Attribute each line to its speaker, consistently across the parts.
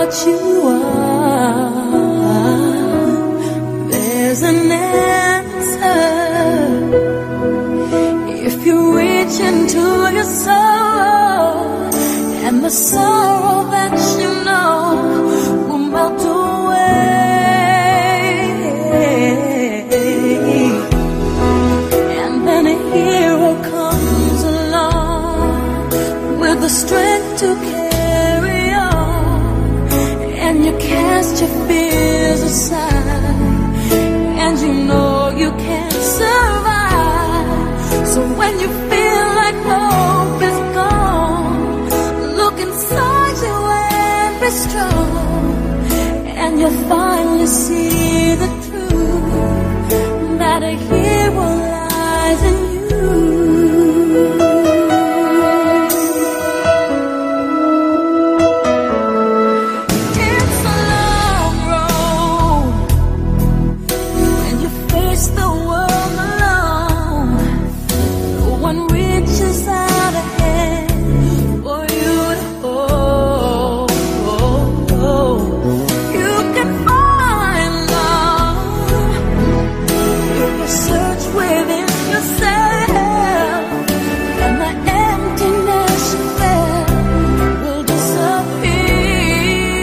Speaker 1: what you are, there's an answer. If you reach into your soul, and the sorrow that you know will melt away, and then a hero comes along with the strength to carry on, and you cast your fears aside, and you know you can't survive. So when you feel like hope is gone, look inside you and be strong, and you'll finally see the truth, that a hero lies in you. It's a long road when you face the world alone. No one reaches out a hand for you to hold. You can find love if you search within yourself, and the emptiness you felt will disappear.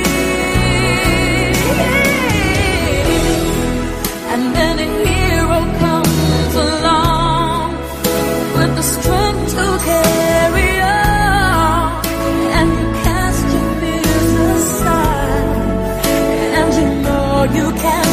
Speaker 1: And then a hero comes along with the strength to carry on, and you cast your fears aside, and you know you can